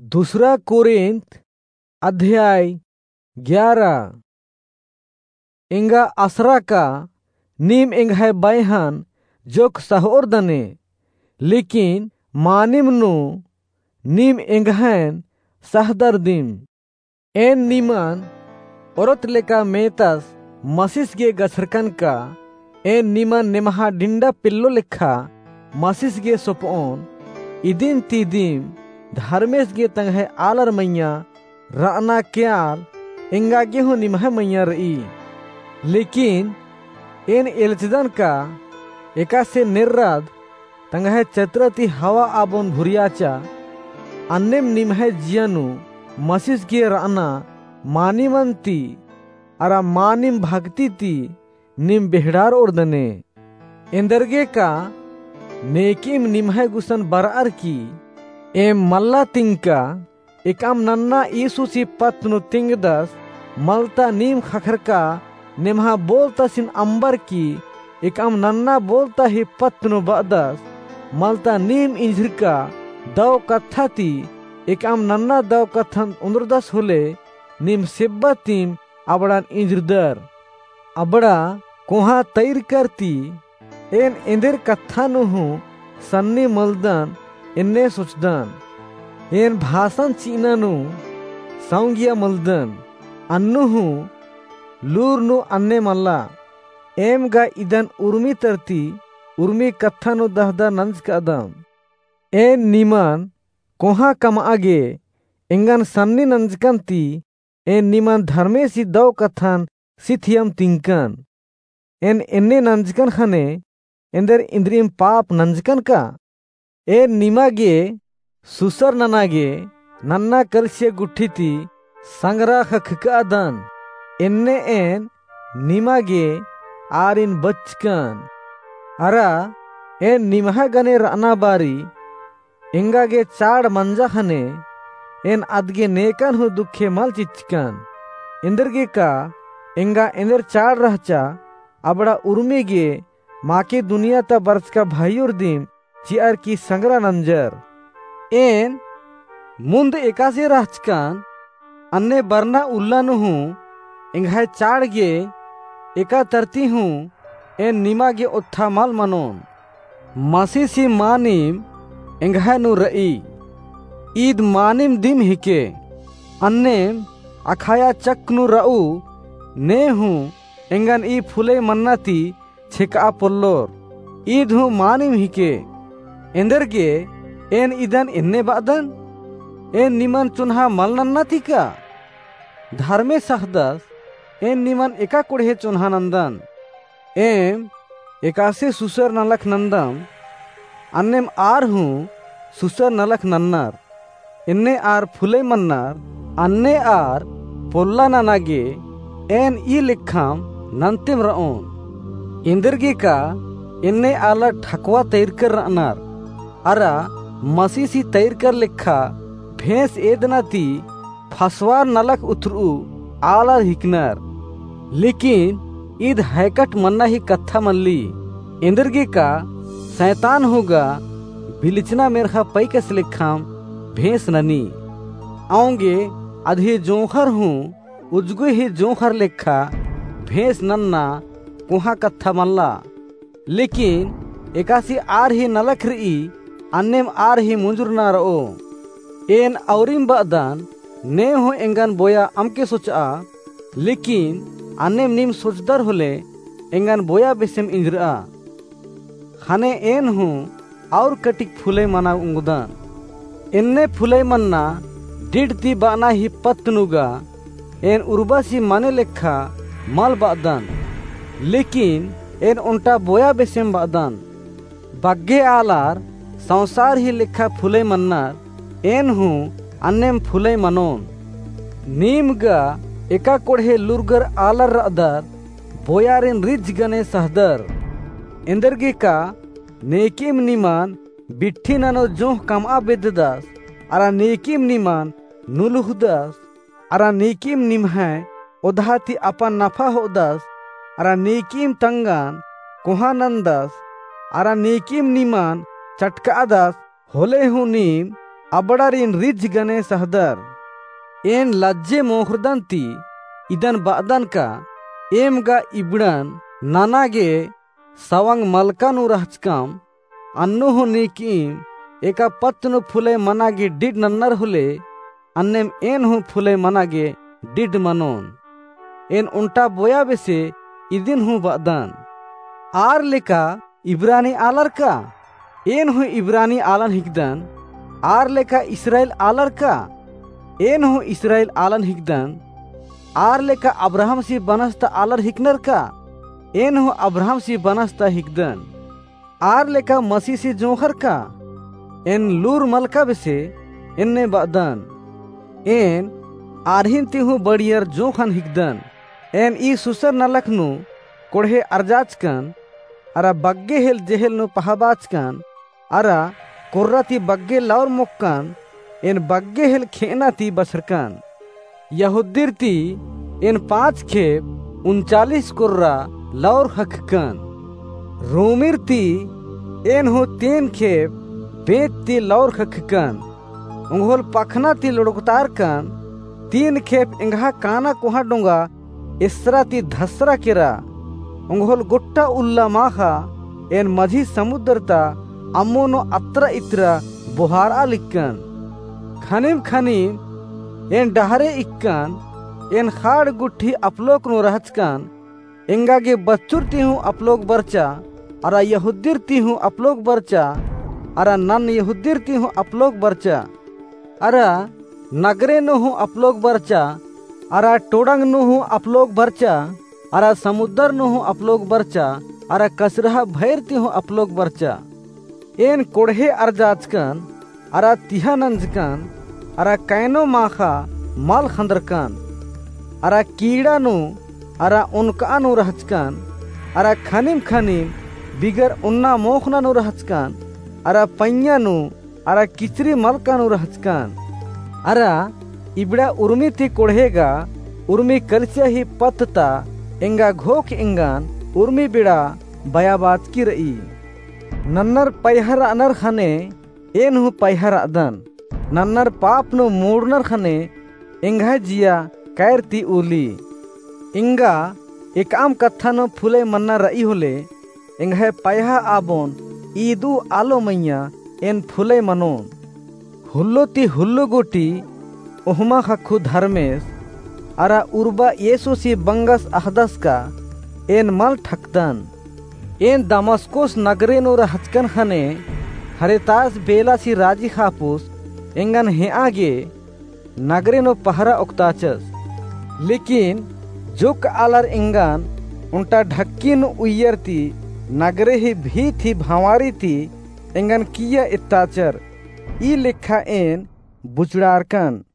दूसरा कोरिन्थ अध्याय 11। इंगा असरा का नीम इंघाय बैहन जोक सहोर दने लेकिन मानिम नु नीम इंघायन सहदर दिम एन नीमन औरत लेका मेतस मसीस गे गसरकन का एन नीमन नेमहा डिंडा पिल्लो लेखा मसीस गे सोपोन इदिन तीदिम धर्मेश गे तंगे आलर मैया राना क्याल इंगा गेहूं निमह मैया रई लेकिन एन एलचदन का एका से निर्राद तंगे चत्रती हवा आबोन भुरियाचा अन्नेम निमह जियनु मसीस गे राना मानिमंती अरा मानिम भक्ति ती निम बेहडार ओर्दने इंदरगे का नेकिम निमह गुसन बरार की एम मल्ला तिंका एकम नन्ना ईसुसी पत्नु तिंगदस मलता नीम खखर का निमहा बोलता सिन अंबर की एकम नन्ना बोलता ही पत्नु बदस मलता नीम इंझर का दव कथा ती एकम नन्ना दव कथन उन्द्रदस होले नीम सिब्बा तीम अबड़ान इंझरदर अबड़ा कोहा तैर करती एन इंदिर कथा नुहु सन्नी मलदन इन्ने सोचदन एन भाषण चीनानु सौंगिया मलदन अन्नुहु लूर नु अन्ने मल्ला एम गा इदन उर्मी तरती उर्मी कथा नु दहदा नंज कदम एन नीमन कोहा कम आगे इंगन सन्नी नंजकंती एन नीमन धर्मेसी दव कथन सिथियम तिंकन एन इन्ने नंजकन खने इंदर इंद्रियम पाप नंजकन का एन निमागे सुसर ननागे नन्ना कलसे गुठीती संगरा खखकादन इन्ने एन निमागे आरिन बचकन अरा एन निमहा गने राना बारी इंगागे चाड़ मंजा खने एन अदगे नेकन हो दुखे मल चिचकन इंदरगे का इंगा इंदर चाड़ रहचा अबड़ा उर्मीगे माके दुनिया ता बरस का भाईयोर दिन चियार की संगरा नंजर एन मुंद एकासे राचकान अन्ने बरना उल्लानु हूँ इंघाय चाड़ गे एका तरती हूँ एन निमा गे उत्था माल मनोन मासी सी मानिम इंघाय नु रई ईद मानिम दिम हिके अन्ने अखाया चक नु रऊ ने हूँ इंगन ई फुले मन्नाती छिका पोल्लोर ईद हूँ मानिम हिके इंदर गे एन इदन इन्ने बादन एन निमन चुन्हा मल नन्ना का धर्मे सहदस एन निमन एका कुड़े चुन्हा नंदन एम एकासे सुसर नलख नंदम अन्नेम आर हूँ सुसर नलख नन्नर इन्ने आर फुले मन्नर अन्ने आर पोल्ला ननागे एन ई लिखाम नंतिम रओन इंदरगे का इन्ने आला ठकवा तैर कर रनार अरा मसीसी तैर कर लिखा भैंस एदनाती फसवार नलक उतरू आला हिकनर लेकिन ईद हैकट मन्ना ही कथा मल्ली इंदरगे का शैतान होगा बिलिचना मेरखा पैकस लिखाम भैंस ननी आऊंगे अधे जोखर हूँ उजगु ही जोखर लिखा भैंस नन्ना कुहा कथा मल्ला लेकिन एकासी आर ही नलख रई अन्नेम आर ही मुंजुर ना रओ एन औरिम बादान ने हो एंगन बोया अमके सोचा लेकिन अन्नेम नीम सोचदर होले एंगन बोया बेसेम इंजरा खाने एन हूँ और कटिक फुले मना उंगदान इन्ने फुले मन्ना डिडती बाना ही पत्तनुगा एन उर्बासी माने लेखा माल बादान लेकिन एन उन्टा बोया बेसेम बादान बग्गे आलार संसार ही लिखा फुले मन्नार एन हूँ अन्नेम फुले मनोन नीम गा एका कोढ़े लुरगर आलर रदर बोयारिन रिज गने सहदर इंदरगे का नेकिम निमान बिट्ठी ननो जोह कमा बेददास अरा नेकिम निमान नुलुहदास अरा नेकिम निमहा उधाती अपन नफा होदास अरा नेकिम तंगान कोहानंदास अरा नेकिम निमान चटकादास होले हूँ नीम abadarin rij gane sahdar en lajje mohurdan ti idan ba'dan ka em ga ibran nanage sawang malkanu rahchkam annu honikim eka patnu phule manage did nannar hule annem en hu phule manage did manon en unta boya bese idin hu ba'dan ar leka ibrani alar ka en hu ibrani alan hikdan ar leka Israel alar ka en hu Israel alan hikdan ar leka Abraham si banasta alar hiknar ka en hu Abraham si banasta hikdan ar leka Masih si jonkhar ka en lur malka bese enne ba'dan en arhin ti hu badiyar jonkhan hikdan en I susar nalaknu kodhe arjachkan ara bagge hel jehel nu pahabachkan ara korrati bagge laur mokkan en bagge hel khenati basarkan yahudirti en 5 khep 39 korra laur hakkan romirti en hu 3 khep बेती लौर खखकन उंगोल पखना ती लुड़कतार कन 3 खेप इंगहा काना कोहा डोंगा इसरा ती धसरा केरा उंगोल गुट्टा उल्ला माखा एन मझी समुद्रता अम्मोनो अत्रा इत्रा बोहारा लिक्कन खनिम खनिम एन डहरे इक्कन एन खाड़ गुट्ठी अपलोक नो रहचकन इंगागे बच्चुरती हूँ अपलोक बरचा अरा यहुद्दिरती हूँ अपलोक बरचा अरा नन यहुद्दिरती हूँ अपलोक बरचा अरा नगरे नो हूँ अपलोक बरचा अरा टोडंग नो हूँ अपलोक बरचा अरा समुद्र नो हूँ अपलोक बरचा अरा कसरहा भैरती हूँ अपलोक बरचा एन कोढ़े अर्जाचकन अरा तिहानंजकन अरा कैनो माखा माल खंदरकन अरा कीड़ा नु अरा उनका नु रहचकन अरा खनिम खनिम बिगर उन्ना मोखना नु रहचकन अरा पन्या नु अरा किचरी मलका नु रहचकन अरा इबड़ा उर्मी थी कोढ़ेगा उर्मी कलचा ही पत्ता इंगा घोक इंगान उर्मी बिड़ा बयाबाज की रई नन्नर पैहर अनर खने एन हु पैहर अदन नन्नर पाप नु मूर्नर खने इंगा जिया कैरती उली इंगा एकाम कथा नु फुले मन्ना रई होले इंगा पैहा आबोन ईदू आलो मैया एन फुले मनोन हुल्लो ती हुल्लो गोटी उहमा खखु धर्मेश अरा उर्बा येसु सी बंगस अहदस का एन मल ठकदन एन दमस्कोस नगरे नो रहचकन खने हरेतास बेला सी राजी खापुस एंगन हे आगे नगरे नो पहरा उक्ताचस लेकिन जुक आलर इंगन उनटा ढक्कीन उयरती नगरे ही भी थी भावारी थी एंगन किया इत्ताचर ई लिखा एन बुचड़ारकन।